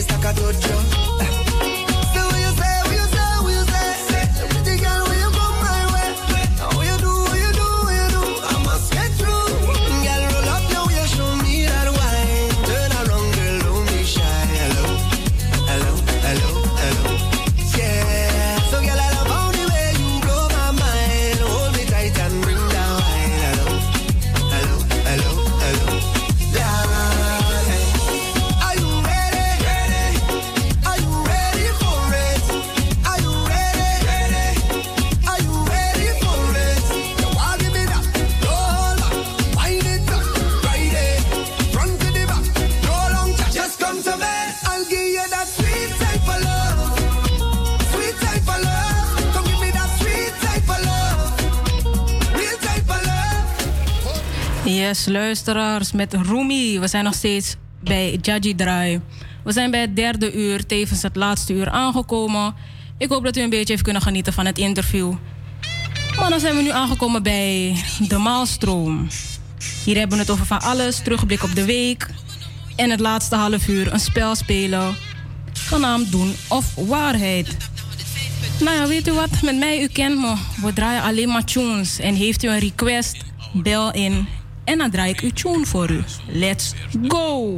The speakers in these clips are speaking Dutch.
Yes, luisteraars, met Rumi. We zijn nog steeds bij Jaji Draai. We zijn bij het derde uur, tevens het laatste uur aangekomen. Ik hoop dat u een beetje heeft kunnen genieten van het interview. Maar dan zijn we nu aangekomen bij de Maalstroom. Hier hebben we het over van alles, terugblik op de week. En het laatste half uur een spel spelen, genaamd Doen of Waarheid. Nou ja, weet u wat? Met mij, u kent me. We draaien alleen maar tunes. En heeft u een request, bel in. En dan draai ik uw tune voor u. Let's go!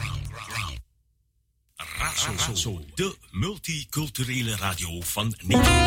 Razo, de multiculturele radio van Nederland.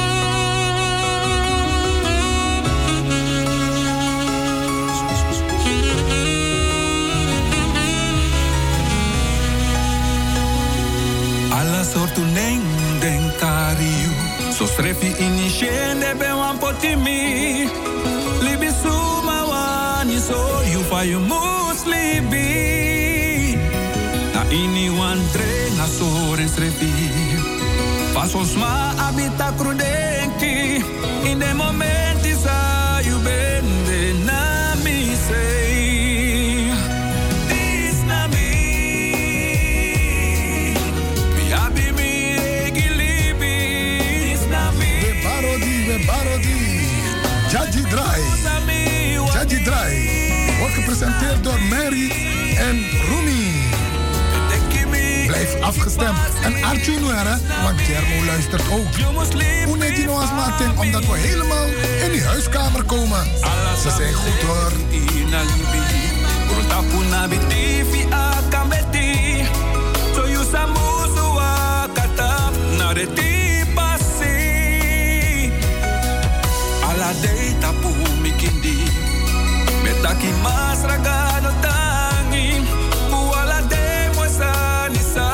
Alla sortu neng den kariu. So strefi initiende be wan potimi. Libi suma wani so you fa you muslibi. Na ini wan drenga so ren strefi. Pasos ma abita crudenki. In de momenti sa you bende na mi sei. Jaji Draai. Jaji Draai. Wordt gepresenteerd door Mary en Rumi. Blijf afgestemd. En Arjun hè, want Jermo luistert ook. Hoe neemt je nou als mating? Omdat we helemaal in die huiskamer komen. Ze zijn goed hoor. La deita pu mikindi metaki mas ragano tangi kuala demo sani sa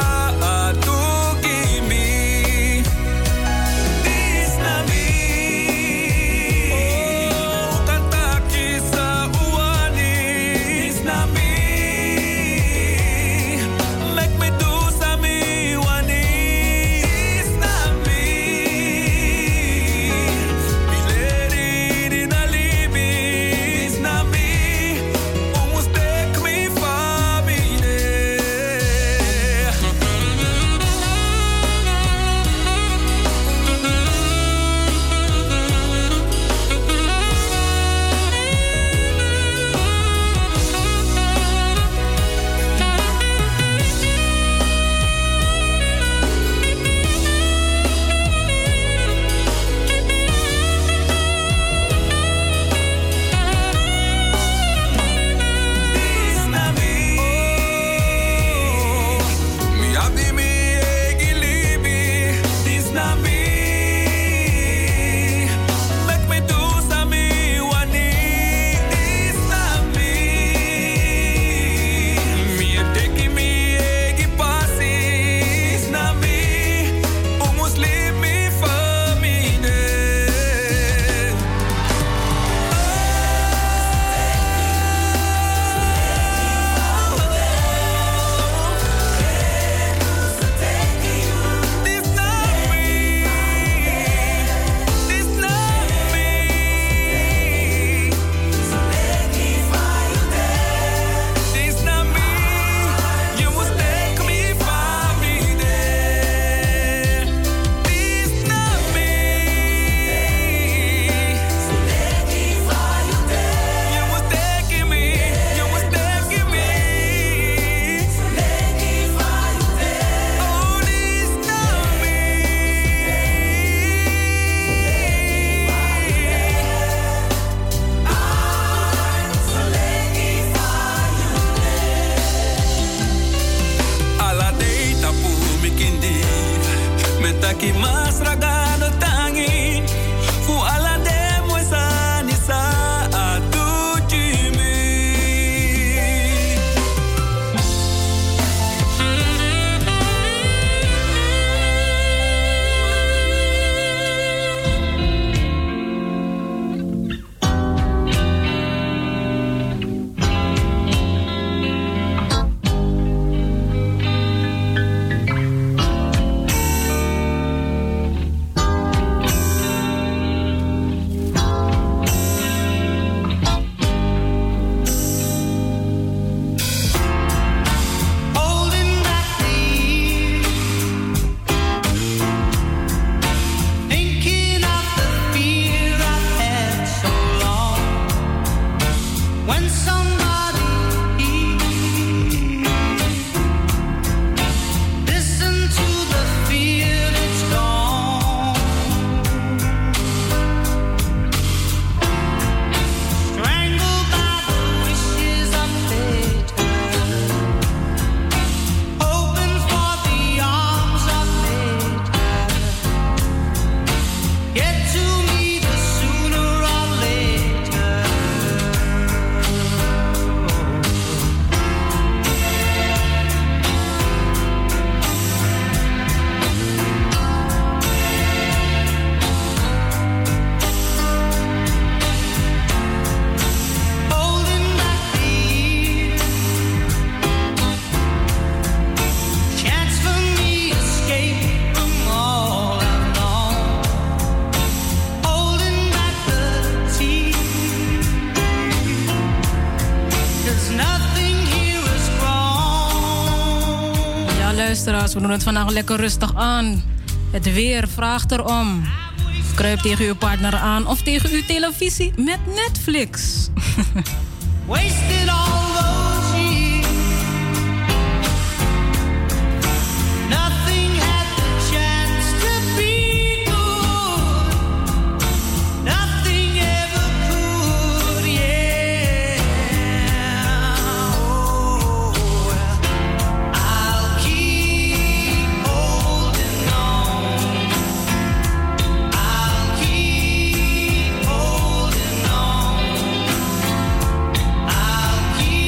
atukimi disnami oh kantaki sa uani disnami luisteraars, we doen het vandaag lekker rustig aan. Het weer vraagt erom. Kruip tegen uw partner aan of tegen uw televisie met Netflix. Wasted all those years. Nothing had the chance to be good. Nothing ever could, yeah. Oh, I'll keep holding on. I'll keep holding on. I'll keep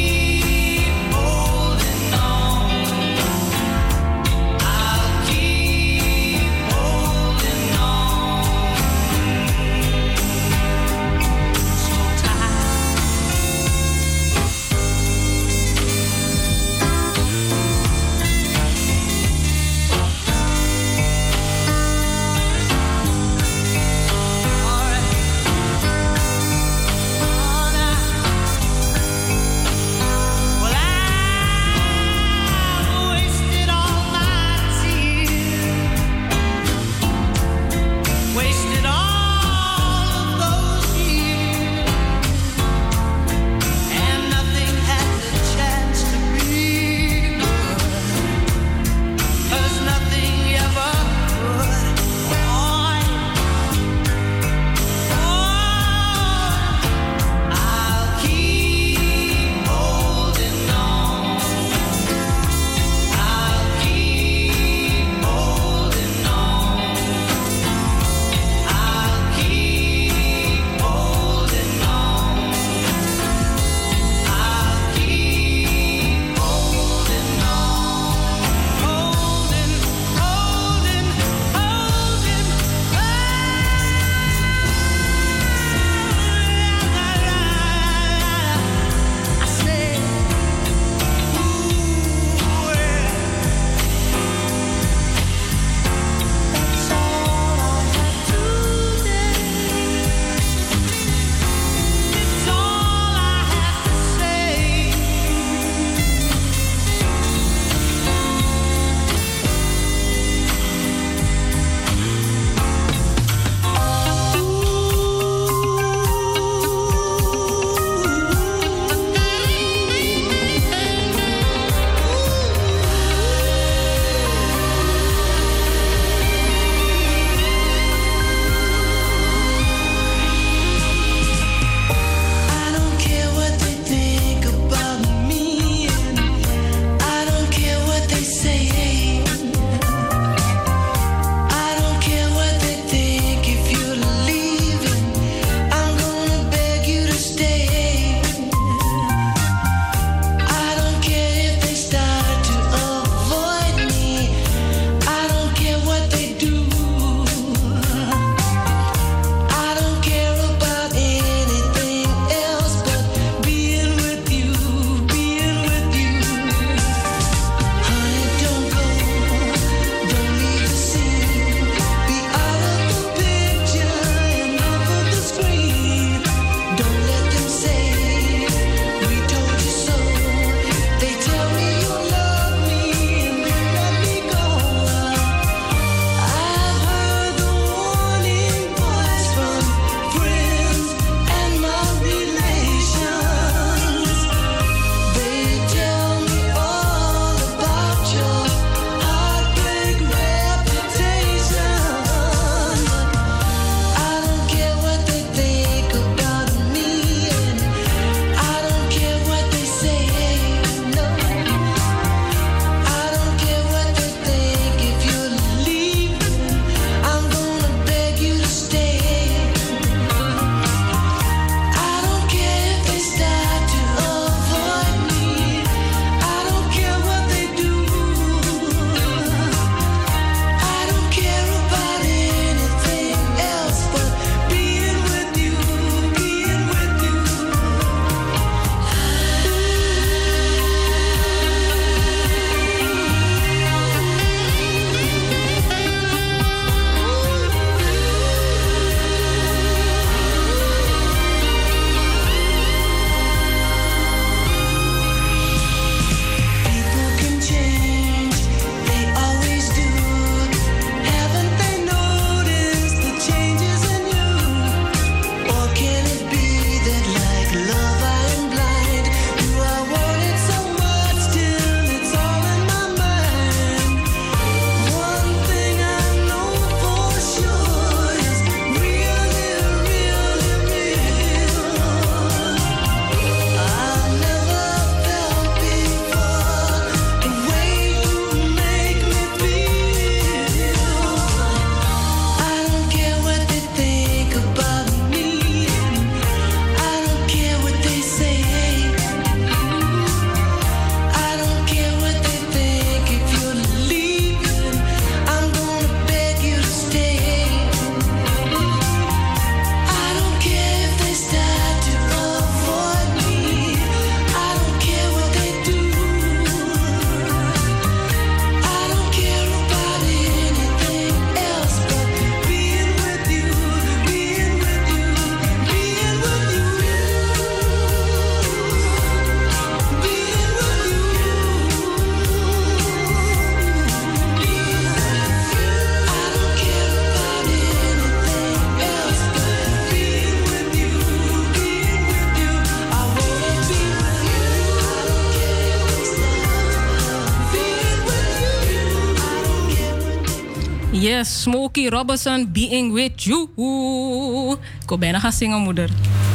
Yes, Smokey Robinson, Being With You. Ik wil bijna gaan zingen, moeder.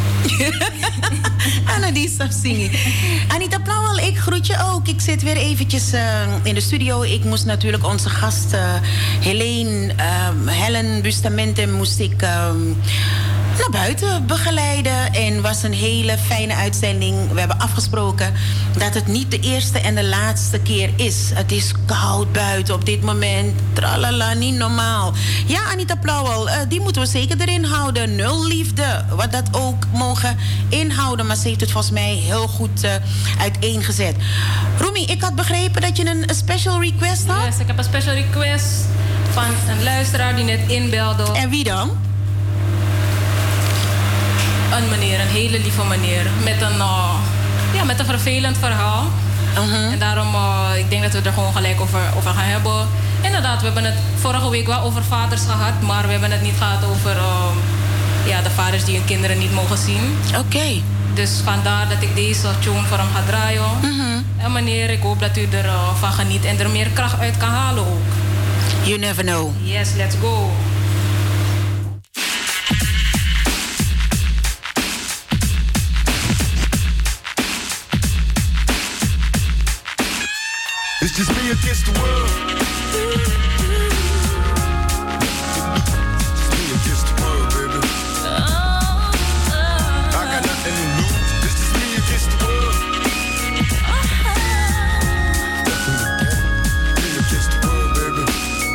Anna die stop zingen. Anita Plauwel, ik groet je ook. Ik zit weer eventjes in de studio. Ik moest natuurlijk onze gast Helen Bustamante moest ik naar buiten begeleiden. En was een hele fijne uitzending. We hebben afgesproken dat het niet de eerste en de laatste keer is. Het is koud buiten op dit moment. Tralala, niet normaal. Ja, Anita Plauwel, die moeten we zeker erin houden. Nul liefde, wat dat ook mogen inhouden. Maar ze heeft het volgens mij heel goed uiteengezet. Roemie, ik had begrepen dat je een special request had. Yes, ik heb een special request van een luisteraar die net inbelde. En wie dan? Een meneer, een hele lieve meneer. Met een vervelend verhaal. En daarom, ik denk dat we er gewoon gelijk over gaan hebben. Inderdaad, we hebben het vorige week wel over vaders gehad. Maar we hebben het niet gehad over de vaders die hun kinderen niet mogen zien. Oké. Dus vandaar dat ik deze tune voor hem ga draaien. En meneer, ik hoop dat u ervan geniet en er meer kracht uit kan halen ook. You never know. Yes, let's go. It's just me against the world. It's me against the world, baby. I got nothing to lose. It's just me against the world. Me against the world, baby.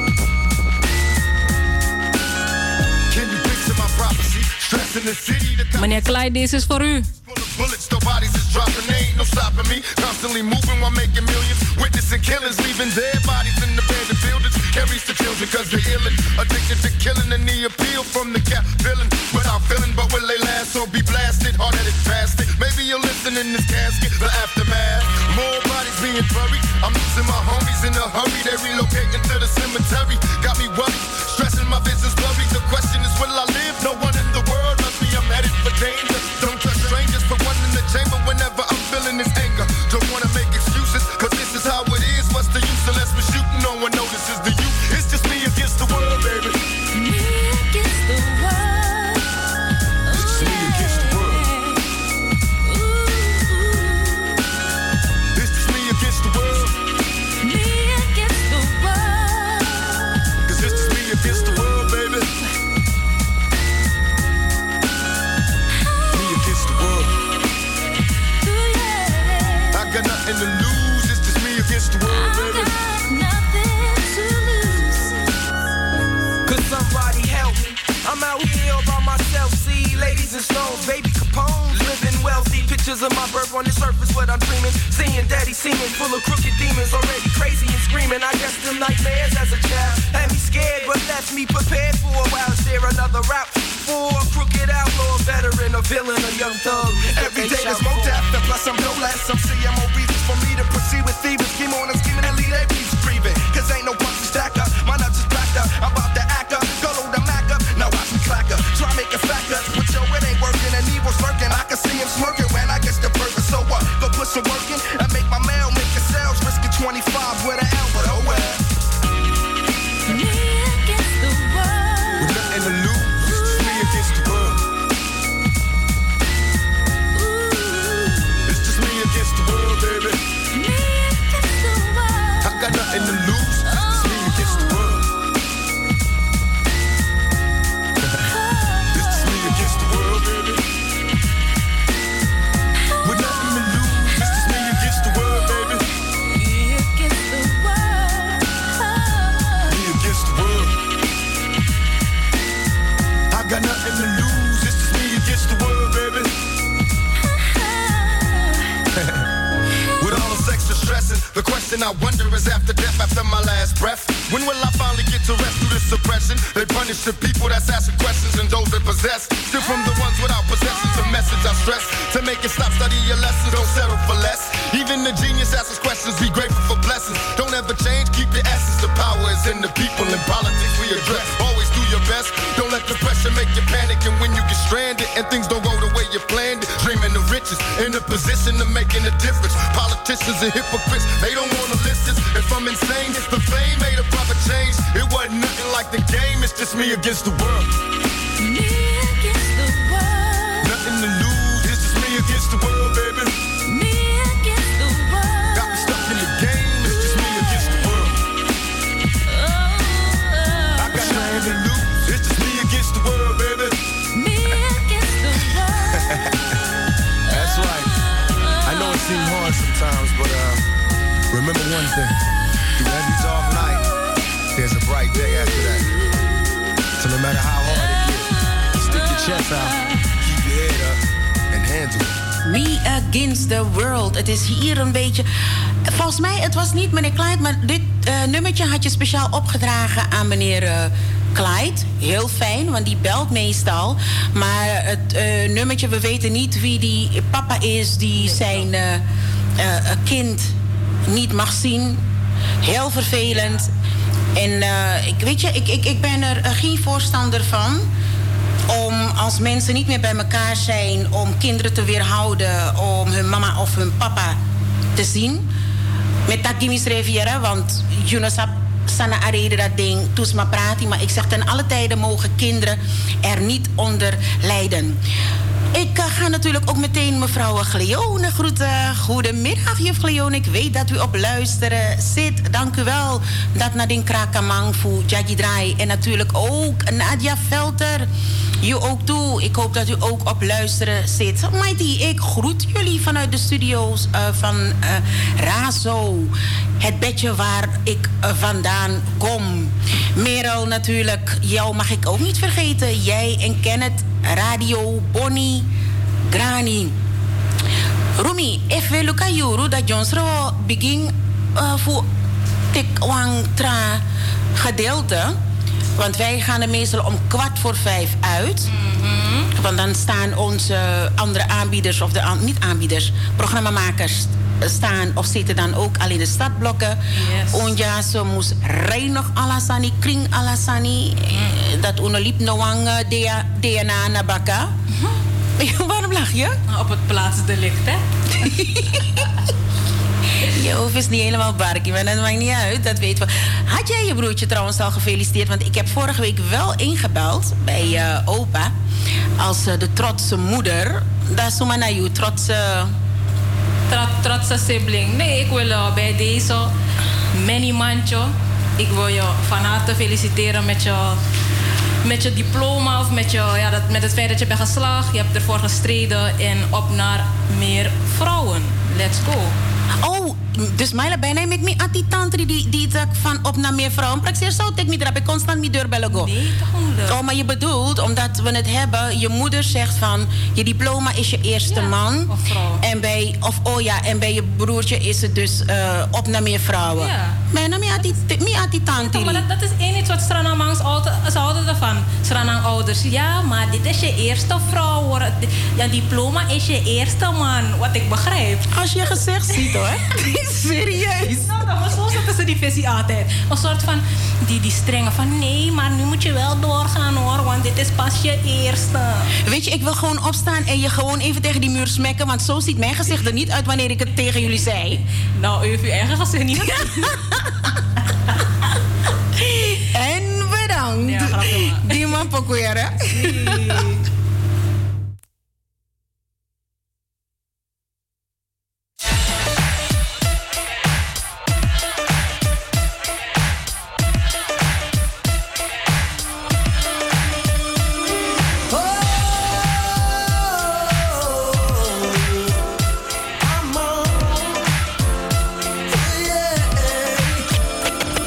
Can you picture my prophecy? Stress in the city. Meneer Clyde, deze is voor u. Bullets, no bodies is dropping, they ain't no stopping me. Constantly moving while making millions. Witnessing killings, leaving dead bodies in the abandoned buildings. Carries the children cause they're illin'. Addicted to killing and the appeal from the cap villain. Without feeling, but will they last or be blasted? Hard-headed bastard. Maybe you'll listen in this casket, the aftermath. More bodies being buried. I'm losing my homies in a hurry. They relocating to the cemetery. Got me worried, stressing my vision's blurry. The question is, will I live? No one in the world loves me. I'm headed for danger. Don't trust strangers, put one in the chamber whenever I'm feeling this anger. Don't wanna make excuses, cause this is how it is. What's the use unless we're shooting? No one notices the youth. It's just me against the world, baby. Me against the world. It's just me against the world. It's just me against the world. Me against the world. Cause it's just me against the world, baby. Me against the world. I got nothing to lose. It's just me against the world, baby. Could somebody help me? I'm out here all by myself. See, ladies and stones, baby Capone, living wealthy. Pictures of my birth on the surface, what I'm dreaming. Seeing daddy seeming full of crooked demons, already crazy and screaming. I guess them nightmares as a child had me scared, but left me prepared for a while. Is there another route for a crooked outlaw, veteran, a villain, a young thug? Every day there's more death, plus I'm no less. Some CMO reasons for me to proceed with thieves. Scheme on and scheming and lead they beats breathing. Cause ain't no punch stack up. My nuts is backed up. I'm about to act up. Go load the Mac up. Now watch me clack up. Try make a fact up. But yo, it ain't working and evil's lurking. I can see him smirking when I get the burger. So what? Go put some work in and make my mail, make the sales. Risking 25 with an L, but oh well. Me against the world. With nothing to lose. It's just me against the world. It's just me against the world, baby. Me against the world. I got nothing to lose. It's me against the world. It's just me against the world, baby. With nothing to lose. It's just me against the world, baby. Me against the world. Me against the world. I got nothing to lose. It's just me against the world, baby. With all the sex and stressing, the question I wonder is after death, after my last breath, when will I finally get to rest through this suppression? They punish the people that's asking questions and those that possess. Still from the ones without possessions, the message I stress. To make it stop, study your lessons, don't settle for less. Even the genius asks questions, be grateful for blessings. Don't ever change, keep your essence. The power is in the people, in politics we address. Always do your best, don't let the pressure make you panic. And when you get stranded and things don't go the way you planned it, dreaming of riches, in a position of making a difference. Politicians and hypocrites, they don't want to listen. If I'm insane, the fame made a proper change. It wasn't nothing like the game, it's just me against the world. Me against the world. Nothing to lose, it's just me against the world, baby. Me against the world. Got me stuck in the game, it's just me against the world. I got nothing to lose, it's just me against the world, baby. Me against the world. That's right. I know it seems hard sometimes, but remember one thing. Through every dark night, there's a bright day after that. So no matter how hard it gets, stick your chest out, keep your head up, and handle it. Me Against the World. Het is hier een beetje... Volgens mij, het was niet meneer Clyde, maar dit nummertje had je speciaal opgedragen aan meneer Clyde. Heel fijn, want die belt meestal. Maar het nummertje, we weten niet wie die papa is die zijn kind niet mag zien. Heel vervelend. En ik ben er geen voorstander van om als mensen niet meer bij elkaar zijn, om kinderen te weerhouden, om hun mama of hun papa te zien. Met dat Gimis Riviera, want Junasap sana arede dat ding, toes maar praten. Maar ik zeg ten alle tijden mogen kinderen er niet onder lijden. Ik ga natuurlijk ook meteen mevrouw Gleone groeten. Goedemiddag, juf Gleone. Ik weet dat u op luisteren zit. Dank u wel. Dat Nadine Krakamang voor Jackie Draai. En natuurlijk ook Nadia Velter. U ook toe. Ik hoop dat u ook op luisteren zit. Mighty, ik groet jullie vanuit de studio's van Razo. Het bedje waar ik vandaan kom. Merel natuurlijk. Jou mag ik ook niet vergeten. Jij en Kenneth. Radio, Bonnie, Grani. Rumi, even luka juru dat Jonsro begin voor tikwang tra gedeelte. Want wij gaan er meestal om 4:15 uit. Mm-hmm. Want dan staan onze andere aanbieders, of niet aanbieders, programmamakers staan of zitten dan ook al in de stadblokken. Yes. Onja, ze moest reinig alasani, kring alasani. Dat unoliep noang DNA nabaka. Waarom lach je? Op het plaatsdelict, hè? Je hoofd is niet helemaal barkie, maar dat maakt niet uit. Dat weten we. Had jij je broertje trouwens al gefeliciteerd? Want ik heb vorige week wel ingebeld bij opa. Als de trotse moeder. Dat is zomaar naar jou, trotse sibling. Nee, ik wil bij deze Manny Mancho. Ik wil je van harte feliciteren met je diploma of met het feit dat je bent geslaagd. Je hebt ervoor gestreden en op naar meer vrouwen. Let's go. Oh, dus mij bijna met mij aan die tante die van op naar meer vrouwen. Praxeer zou ik niet ik constant niet deurbellen go. Nee, toch. Oh, maar je bedoelt, omdat we het hebben, je moeder zegt van je diploma is je eerste man. Of vrouw. En bij je broertje is het dus op naar meer vrouwen. Ja. Maar mij aan die tante. Ja, maar dat is één iets wat Sranangs ze houden ervan. Sranang ouders. Ja, maar dit is je eerste vrouw hoor. Ja, diploma is je eerste man. Wat ik begrijp. Als je gezicht ziet hoor. Serieus. Nou, maar zo zetten ze die visie altijd. Een soort van die strenge van nee, maar nu moet je wel doorgaan hoor, want dit is pas je eerste. Weet je, ik wil gewoon opstaan en je gewoon even tegen die muur smekken, want zo ziet mijn gezicht er niet uit wanneer ik het tegen jullie zei. Nou, u heeft uw eigen gezicht niet. En bedankt. Ja, grappig. Die man pokueren.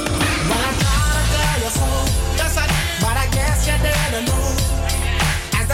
But I guess you didn't know. As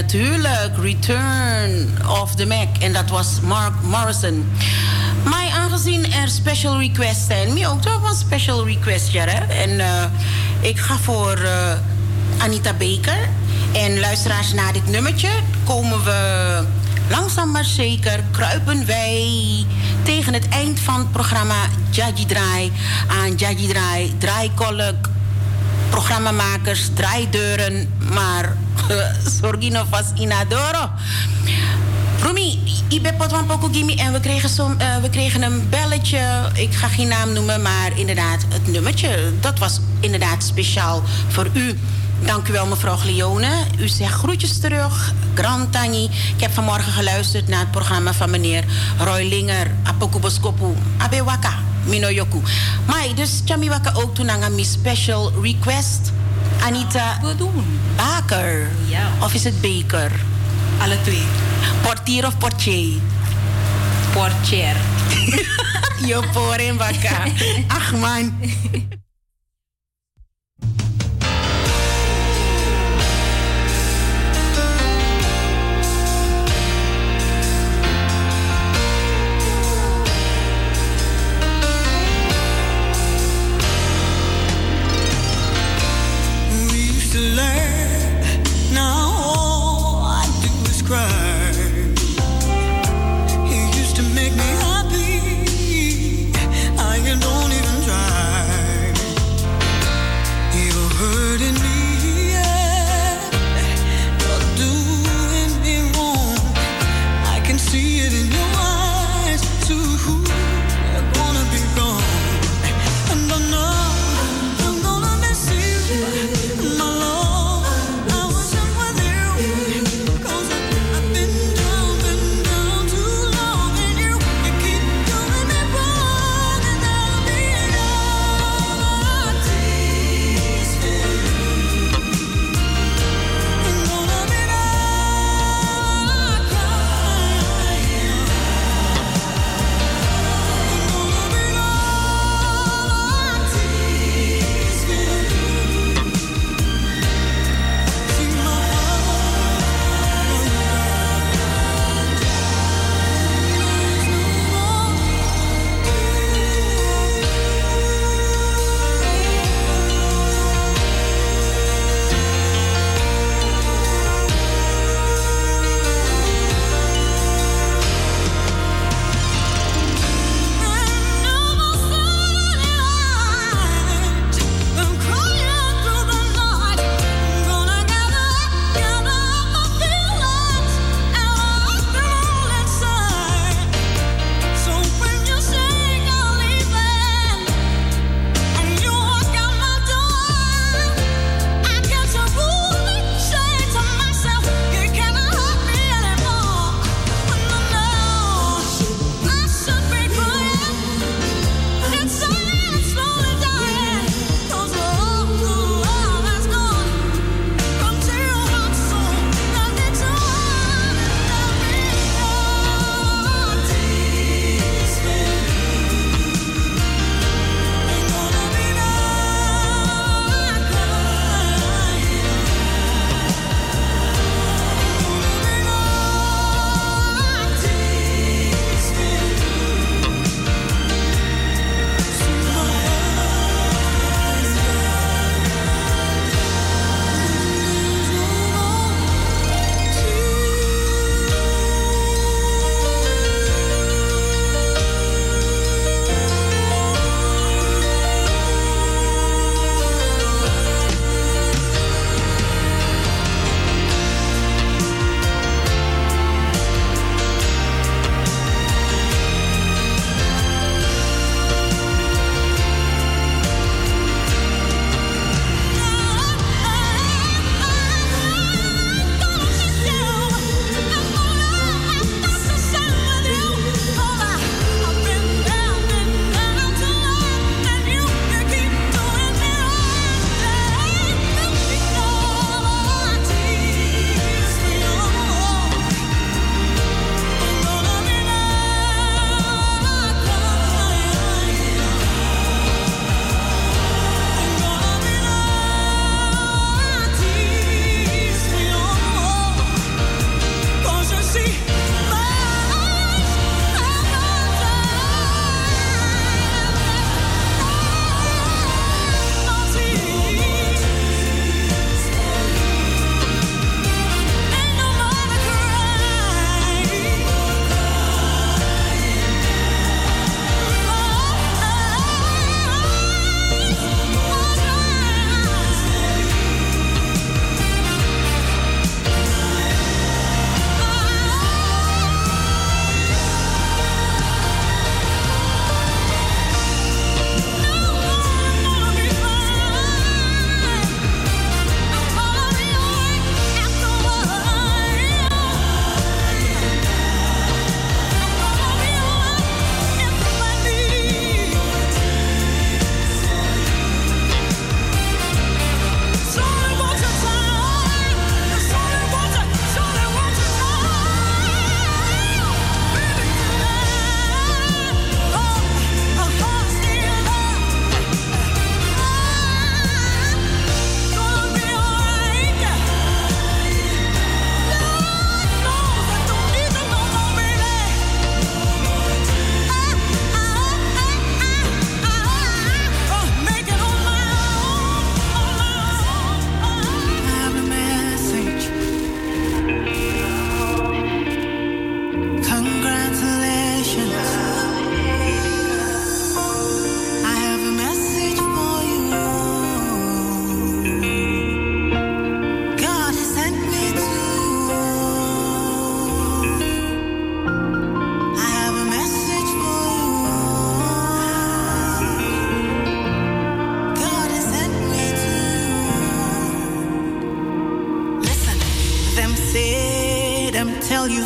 natuurlijk, Return of the Mac. En dat was Mark Morrison. Maar aangezien er special requests zijn, mij ook toch een special request, ja, hè? En ik ga voor Anita Baker. En luisteraars, na dit nummertje komen we langzaam maar zeker, kruipen wij tegen het eind van het programma Jaji Draai aan. Jaji Draai, draaikolk, programmamakers, draaideuren, maar sorgino vas inadoro. Rumi, ik ben pot van Poco Gimme en we kregen een belletje. Ik ga geen naam noemen, maar inderdaad, het nummertje, dat was inderdaad speciaal voor u. Dank u wel, mevrouw Glione. U zegt groetjes terug. Grand Tani. Ik heb vanmorgen geluisterd naar het programma van meneer Roy Linger. Apoku Boskopu. Abewaka. Minoyoku. Maar dus Chamiwaka ook toen aan mijn special request. Anita Baker. Ja. Of is het Baker? Alle twee. Portier of portier? Portier. Yo poren baka. Ach man. Don't even try.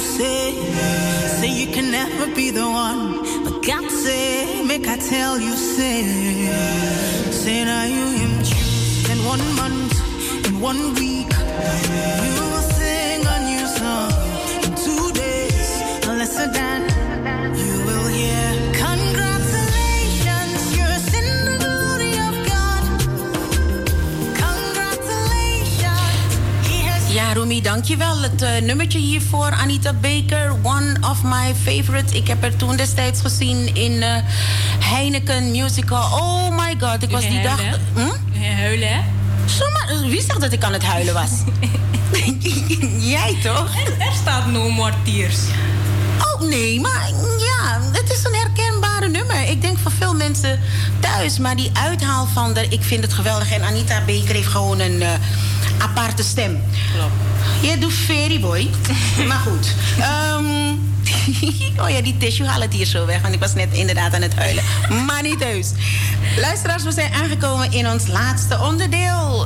say you can never be the one. But God say, make I tell you, say now you him choose in 1 month, in 1 week. You will sing a new song in 2 days, no lesser than you will hear. Congratulations, you're in the glory of God. Congratulations, he has. Ja, Rumi, dankjewel. Het nummertje hiervoor, Anita Baker, one of my favorites. Ik heb haar toen destijds gezien in Heineken Musical. Oh my god, ik was die dag... Huilen, hè? Zomaar, wie zegt dat ik aan het huilen was? Jij toch? Er staat No More Tears. Oh nee, maar ja, het is een herkenbare nummer. Ik denk voor veel mensen thuis. Maar die uithaal van de... Ik vind het geweldig. En Anita Baker heeft gewoon een aparte stem. Klopt. Je doet Fairy Boy. Maar goed. Oh ja, die tissue haal het hier zo weg. Want ik was net inderdaad aan het huilen. Maar niet heus. Luisteraars, we zijn aangekomen in ons laatste onderdeel.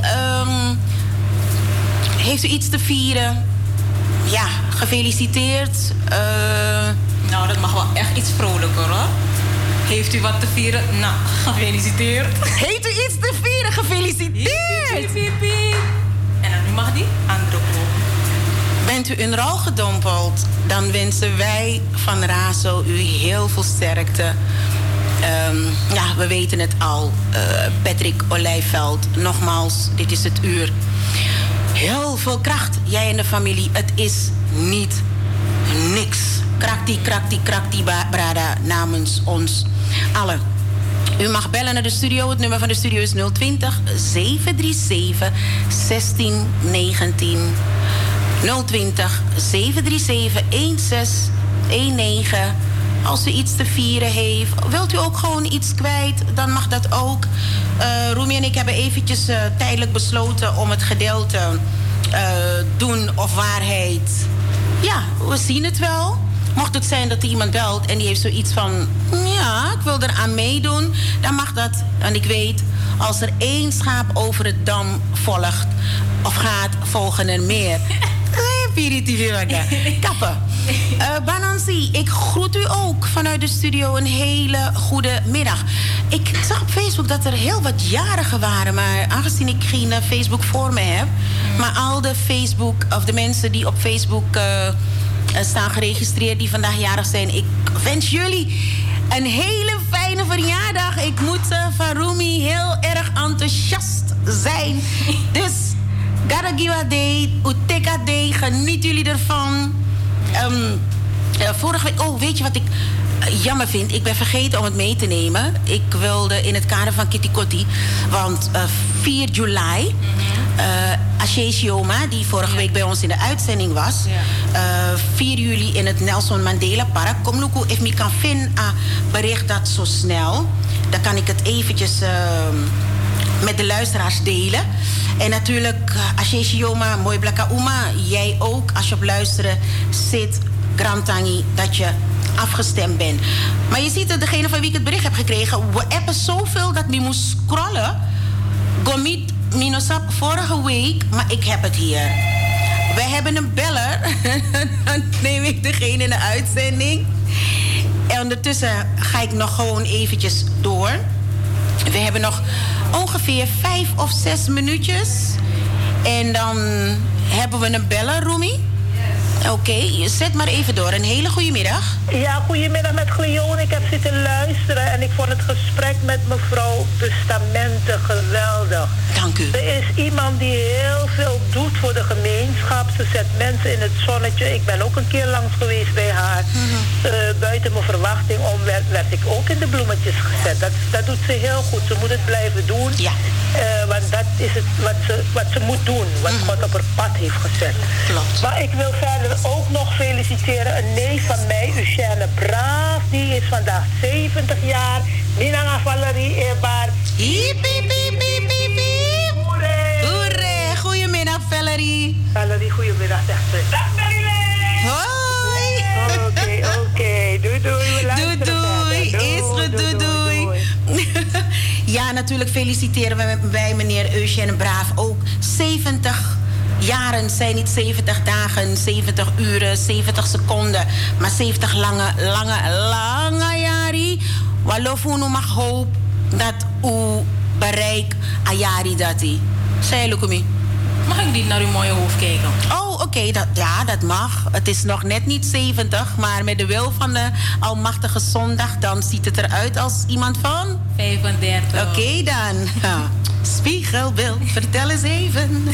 Heeft u iets te vieren? Ja, gefeliciteerd. Nou, dat mag wel echt iets vrolijker, hoor. Heeft u wat te vieren? Nou, gefeliciteerd. Heeft u iets te vieren? Gefeliciteerd! En dan nu mag die andere proef. Bent u in rouw gedompeld, dan wensen wij van Razo u heel veel sterkte. Ja, we weten het al. Patrick Olijveld, nogmaals, dit is het uur. Heel veel kracht, jij en de familie. Het is niet niks. Krakti, brada, namens ons allen. U mag bellen naar de studio. Het nummer van de studio is 020 737 1619. 020 737 1619. Als u iets te vieren heeft, wilt u ook gewoon iets kwijt, dan mag dat ook. Rumi en ik hebben eventjes tijdelijk besloten om het gedeelte doen of waarheid. Ja, we zien het wel. Mocht het zijn dat er iemand belt en die heeft zoiets van... ja, ik wil eraan meedoen, dan mag dat. En ik weet, als er 1 schaap over het dam volgt of gaat, volgen er meer. Kappen. Banansi, ik groet u ook vanuit de studio een hele goede middag. Ik zag op Facebook dat er heel wat jarigen waren, maar aangezien ik geen Facebook voor me heb, maar al de Facebook of de mensen die op Facebook staan geregistreerd die vandaag jarig zijn, ik wens jullie een hele fijne verjaardag. Ik moet van Rumi heel erg enthousiast zijn. Dus Garagiwa Day, Uteka Day, geniet jullie ervan. Vorige week, oh, weet je wat ik jammer vind? Ik ben vergeten om het mee te nemen. Ik wilde in het kader van Kitty Kotti, want 4 juli, Ashe Shioma, die vorige week bij ons in de uitzending was, 4 juli in het Nelson Mandela Park. Kom Luku, if me kan vinden, bericht dat zo snel. Dan kan ik het eventjes met de luisteraars delen. En natuurlijk, Ashe Shioma, mooi blaka Uma, jij ook, als je op luisteren zit, Grantangi, dat je afgestemd bent. Maar je ziet dat degene van wie ik het bericht heb gekregen, we appen zoveel dat ik moest scrollen. Gomit Minosap vorige week, maar ik heb het hier. Wij hebben een beller. Dan neem ik degene in de uitzending. En ondertussen ga ik nog gewoon eventjes door. We hebben nog ongeveer 5 of 6 minuutjes. En dan hebben we een beller, Rumi. Oké, zet maar even door. Een hele goede middag. Ja, goedemiddag met Cleone. Ik heb zitten luisteren en ik vond het gesprek met mevrouw Bustamante geweldig. Dank u. Er is iemand die heel veel doet voor de gemeenschap. Ze zet mensen in het zonnetje. Ik ben ook een keer langs geweest bij haar. Buiten mijn verwachting om werd ik ook in de bloemetjes gezet. Dat doet ze heel goed. Ze moet het blijven doen. Ja. Want dat is het wat ze moet doen. Wat God op haar pad heeft gezet. Klopt. Maar ik wil verder ook nog feliciteren een neef van mij, Eugène Braaf. Die is vandaag 70 jaar. Minanga Valerie eerbaar. Hiep, hiep, hiep, hiep, hiep, hiep. Hoeré. Goedemiddag, Valerie. Valerie, goedemiddag, zegt ze. Dag, Marilyn. Hoi. Oké. Doei, doei. Doei. Is goed, doei. Ja, natuurlijk feliciteren wij meneer Eugène Braaf ook. 70 jaren zijn niet 70 dagen, 70 uren, 70 seconden, maar 70 lange jaren. Walofu nu mag hoop dat u bereik a jari dati. Zei Lukumi. Mag ik niet naar uw mooie hoofd kijken? Oh, oké, dat mag. Het is nog net niet 70, maar met de wil van de Almachtige Zondag, dan ziet het eruit als iemand van 35. Oké dan. Spiegelbeeld, vertel eens even.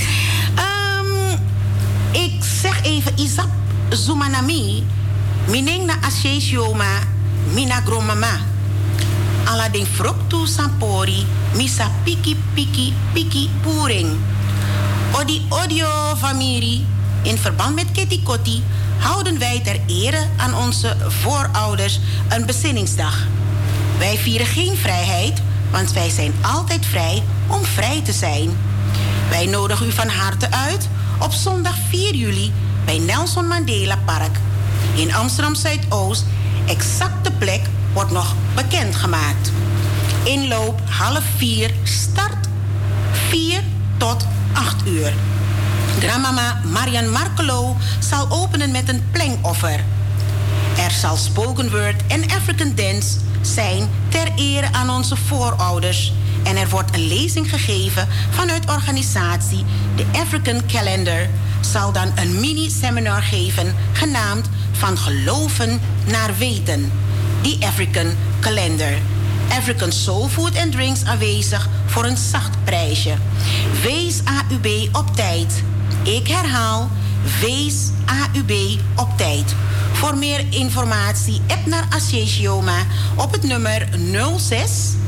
Ik zeg even, Isap Zumanami, mineng na asesioma, mina gromama. Aladin fruktu sampori, misa piki puring. Odi odio familie, in verband met Kitty Kotti houden wij ter ere aan onze voorouders een bezinningsdag. Wij vieren geen vrijheid, want wij zijn altijd vrij om vrij te zijn. Wij nodigen u van harte uit op zondag 4 juli bij Nelson Mandela Park. In Amsterdam Zuidoost, exacte plek wordt nog bekendgemaakt. Inloop 3:30, start 4 tot 8 uur. Grandmama Marian Markelo zal openen met een plengoffer. Er zal spoken word en African dance zijn ter ere aan onze voorouders. En er wordt een lezing gegeven vanuit organisatie de African Calendar. Zal dan een mini-seminar geven genaamd Van Geloven naar Weten. Die African Calendar. African Soul Food and Drinks aanwezig voor een zacht prijsje. Wees AUB op tijd. Ik herhaal, wees AUB op tijd. Voor meer informatie app naar Asesioma op het nummer 06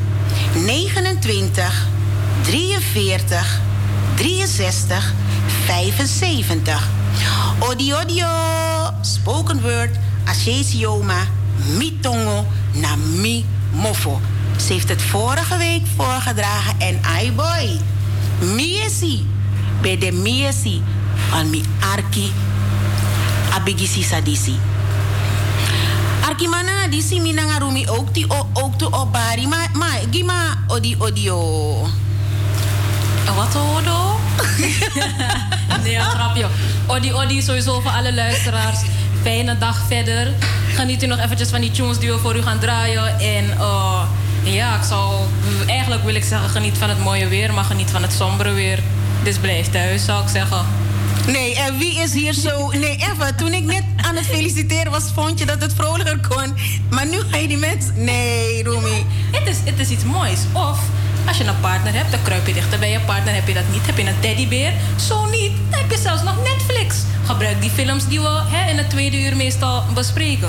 29 43 63 75. Odio, spoken word, Asesioma, mitongo na mi mofo. Ze heeft het vorige week voorgedragen en ai boy, miesi, bij de miesi van mi arki abigisi sadisi. Arki mana disi minangarumi ook die ook to obari ma gima odio. Wat odo? Nee, grapje. Odi sowieso voor alle luisteraars. Fijne dag verder. Geniet u nog eventjes van die tunes die we voor u gaan draaien. En ja, eigenlijk wil ik zeggen, geniet van het mooie weer, maar geniet van het sombere weer. Dus blijf thuis, zou ik zeggen. Nee, en wie is hier zo... Nee, even, toen ik net aan het feliciteren was, vond je dat het vrolijker kon. Maar nu ga je die mensen... Nee, Romy. Het is iets moois. Of, als je een partner hebt, dan kruip je dichter bij je partner. Heb je dat niet, heb je een teddybeer. Zo niet, dan heb je zelfs nog Netflix. Gebruik die films die we in het tweede uur meestal bespreken.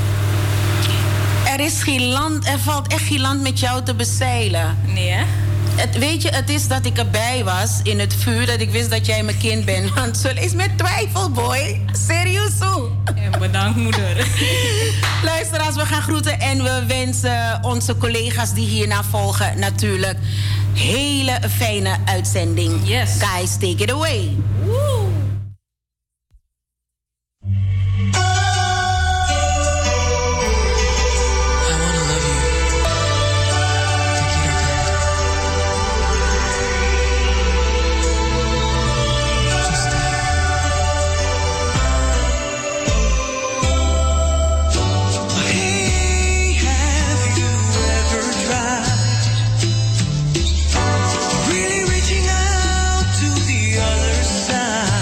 Er is geen land, er valt echt geen land met jou te bezeilen. Nee, hè? Weet je, het is dat ik erbij was in het vuur, dat ik wist dat jij mijn kind bent. Want zo is met twijfel, boy. Serieus zo. En bedankt, moeder. Luisteraars, we gaan groeten en we wensen onze collega's die hierna volgen natuurlijk hele fijne uitzending. Yes. Guys, take it away. Woo. Really reaching out to the other side.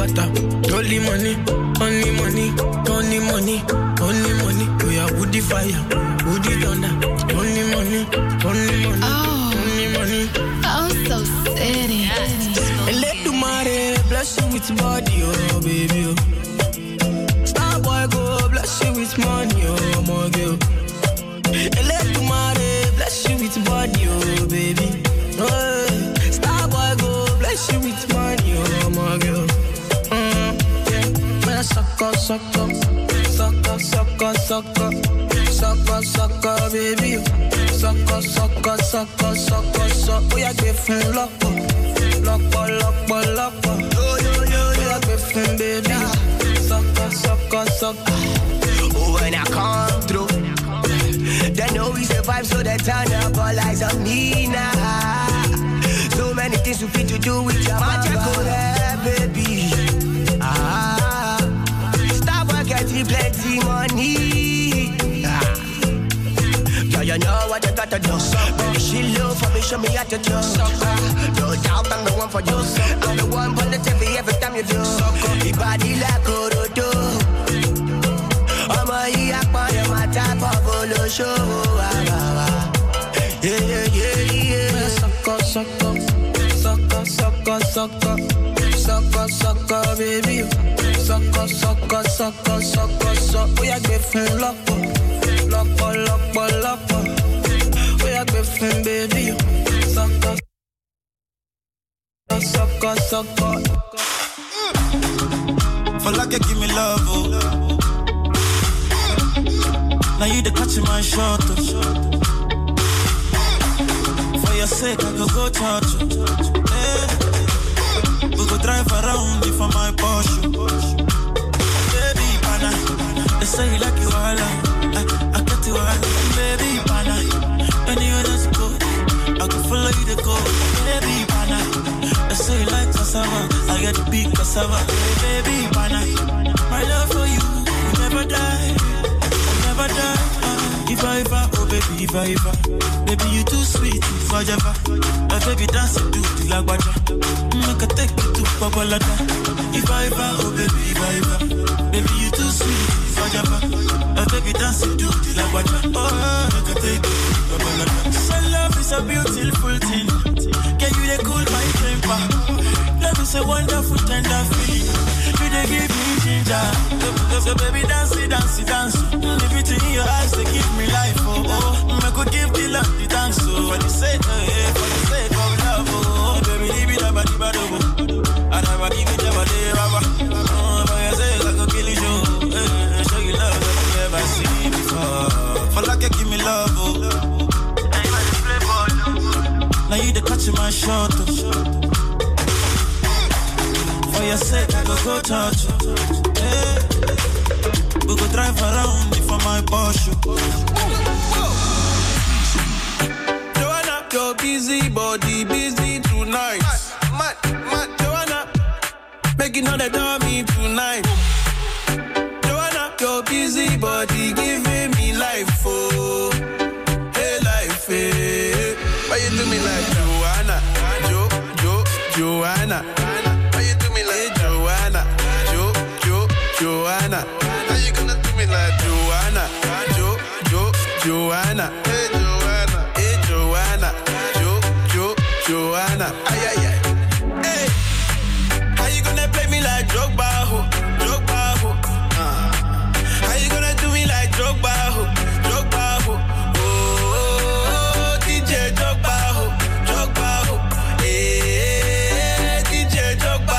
butter. Only money, only money, only money, only money. We are woody fire, woody thunder. Only money, only money, only money. Oh, so city. And let the money bless you with body, oh baby. Oh. Star boy go bless you with money, oh my girl. And let the money bless you with body, oh baby. Oh, star boy go bless you with money, oh my girl. Yeah, man, sucker, sucker, sucker, sucker, sucker, sucker, sucker, baby. Sucker, sucker, sucker, sucker, sucker. We are giving luck, luck, luck, luck. Yo, yo, yo, we are giving, baby. Sucker, sucker, sucker. Oh, when I come through, they know we survive, so they turn up all eyes on me now. So many things we fit to do with your magical hair, baby. Stop getting plenty money. Yeah, you know what you gotta do. Baby, she love for me, show me how to do. No doubt I'm the one for you. I'm the one for the TV every time you do. Your body like Orodo. I'm a yakman, my type of polo show. Yeah, yeah, yeah, yeah. Sucker, sucker, sucker, sucker, sucker, sucker, sucker, baby. Sucker, sucker, sucker, sucker, sucker. We are giving luck, luck, luck, luck. We are giving, baby. Sucker, sucker, sucker. For like you give me love, oh. Now you the catching my shot, oh. For your sake, I go touch you. Hey. We go drive around you for my Porsche. Baby, pana, they say you like you all, I got you all. Baby, pana, anywhere that's good, I can follow you to go. Baby, pana, they say you like cassava, I get the big cassava. Baby, pana, my love for you will never die, never die. If I ever, oh baby, if I ever, baby you too sweet, forever. My baby dance to the lagwaja, make a take you to Babalada. If I ever, oh baby, if I ever, baby you too sweet, forever. My baby dance to the lagwaja, oh make a take you to Babalada. So love is a beautiful thing, can you they cool my temper? Love is a wonderful tender feeling, you they give me ginger. So baby dance, dance, dance. Everything in your eyes they give me life, oh oh. I could give the love the dance, oh. For the sake of love, oh. Baby, leave it up, body, body, oh. I never give it up, body, rubber. Oh, for your sake, I could kill you, show you love that you never seen before. For like you give me love, oh. Now you the catching my shot, oh. For your sake, I go touch you. Hey. We go drive around you for my Porsche. Joanna, your busy body, busy tonight. Mad, Joanna, making all the dummy tonight. Joanna, your busy body, giving me life, oh. Hey, life, hey. Why you do me like Joanna? Joanna. Why you do me like Joanna? Joanna. How you gonna do me like Joanna? Joanna. Hey Joanna. Joanna. Ay ay ay. Hey. How you gonna play me like Drogba? How you gonna do me like Drogba? Oh, DJ Drogba. Hey, DJ Drogba.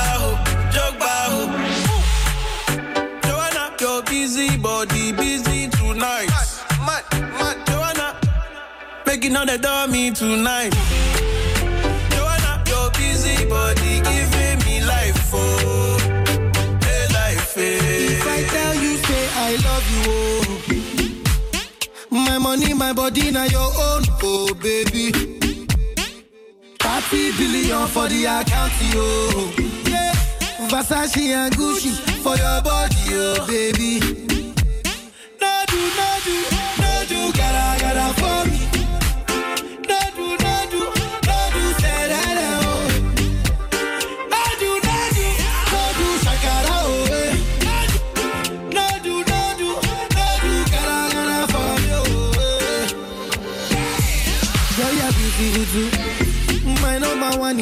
Joanna, your busy body, busy tonight. Mad, Joanna, making all the dummy tonight. Joanna, your busy body, giving me life, oh. Hey, life, hey. If I tell you, say I love you, oh. My money, my body, now your own, oh, baby. 30 billion for the account, oh. Yeah. Versace and Gucci for your body, oh, baby. No do, gotta for me. No do, say that, oh. No do, shake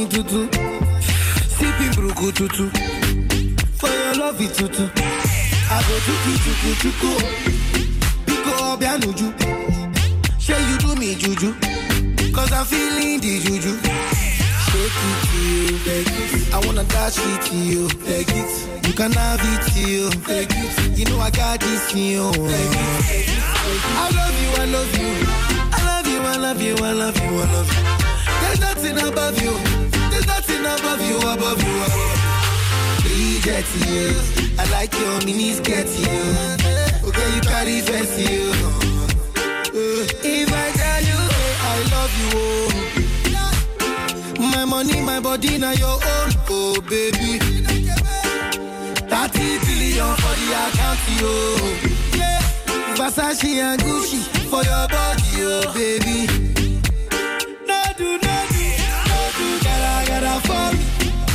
money tutu. Sipping bruku tutu. For your love it tutu. I go tuku. Pico obianuju. Say you do me juju. Cause I'm feeling the juju. Take it to you, take it. I wanna dash it to you, take it. You can have it to you, take it. You know I got this in you, take it. I love you, I love you. I love you, I love you, I love you, I love you. There's nothing above you. There's nothing above you, above you, above you. Get you. I like your mini skirt you. Okay, you carry fancy you. If I tell you I love you, oh. My money, my body, now your own, oh baby. 30 billion for the account, yo. Yeah. Versace and Gucci for your body, oh baby. No do, gotta for me.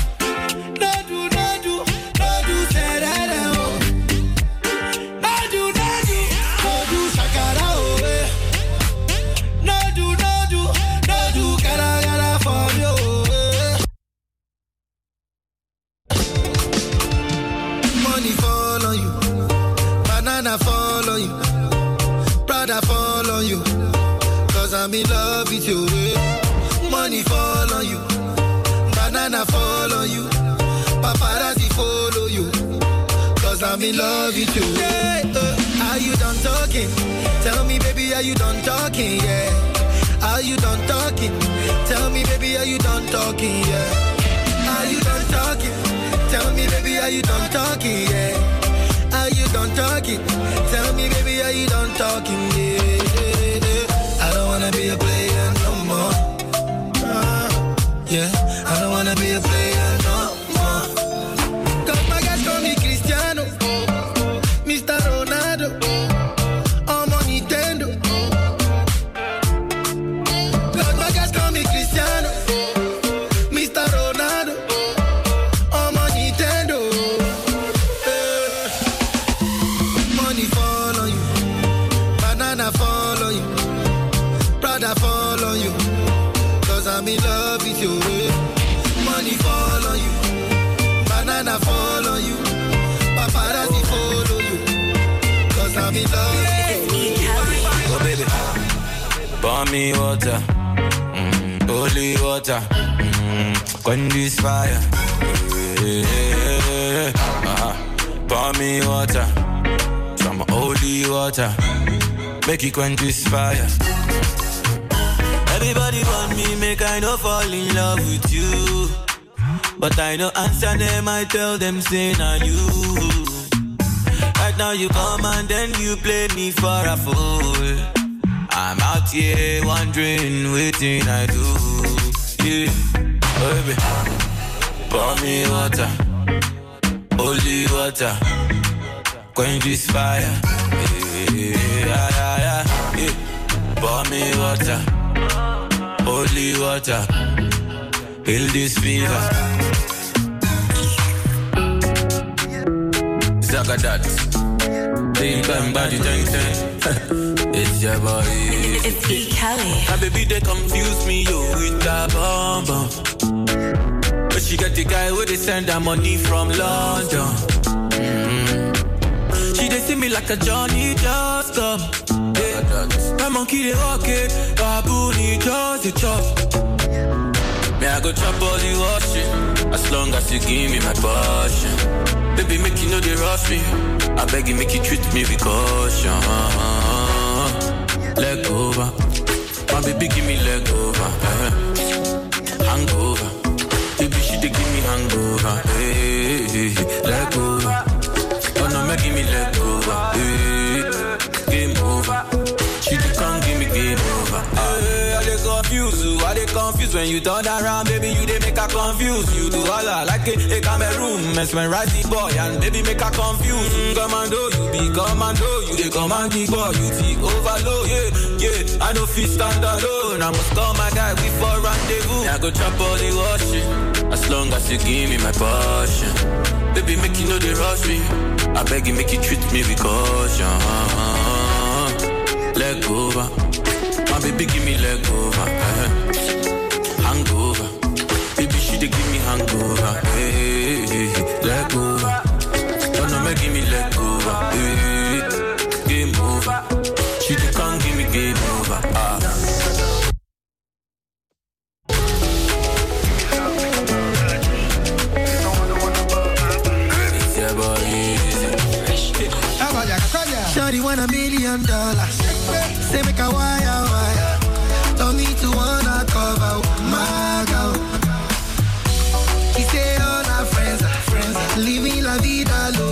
Fall on you, brother fall on you, cause I'm in love with you. Money fall on you, banana fall on you, paparazzi follow you, cause I'm in love with you. Yeah, are you done talking? Tell me baby, are you done talking? Yeah, are you done talking? Tell me baby, are you done talking? Yeah, are you done talking? Tell me baby, are you done talking? Yeah, are you done talking? Tell me, baby, are you done talking? Yeah. I don't wanna be a player no more. Yeah, I don't wanna be a player no more. Cause my guys call me Cristiano, Mr. Ronaldo, I'm on Nintendo. Cause my guys call me Cristiano, Mr. Ronaldo, I'm on Nintendo. Follow you, brother follow you, cause I'm in love with you. Money follow you, banana follow you, paparazzi follow you, cause I'm in love with you. Oh baby, pour me water, holy water, quench this fire. Pour me water, some holy water. Make it quench this fire. Everybody want me, make I no fall in love with you. But I no answer them, I tell them say na you. Right now you come and then you play me for a fool. I'm out here wondering, waiting I do. Yeah, baby, pour me water, holy water, quench this fire. Yeah. Pour me water, holy water, heal this fever. Zagadat, think I'm body ten. It's your boy. It's E. Kelly. My baby they confuse me yo with that bomb. But she got the guy where they send her money from London. They see me like a Johnny just come. Yeah. My monkey they walk it, baboon he just the chop. Me I go chop all the washing, as long as you give me my portion. Baby make you know they rush me, I beg you make you treat me with caution. Leg over, my baby give me leg over. Hangover, baby she dey give me hangover. Hey, leg over. Oh no, make me let go. Game over. She can't give me game over. I dey confuse you. I dey confused when you turn around, baby. You dey make her confused. You do all I like it. A Cameroon, mesmerize the boy, and baby make her confused. Commando, you be commando. You dey command the boy. You take overload. Yeah. I know fit stand alone. I must call my guy before rendezvous. I go chop all the washing, as long as you give me my portion. Baby, make you know they rush me. I beg you, make you treat me with caution. Leg over, my baby, give me leg over. Hangover, baby, dey give me hangover. Hey, let go. Don't know make me let go. Hey, game over. She dey come give me game over. Shawty want $1 million. Say make a wire. Told me to wanna cover my girl. She say all her friends, living la vida loca.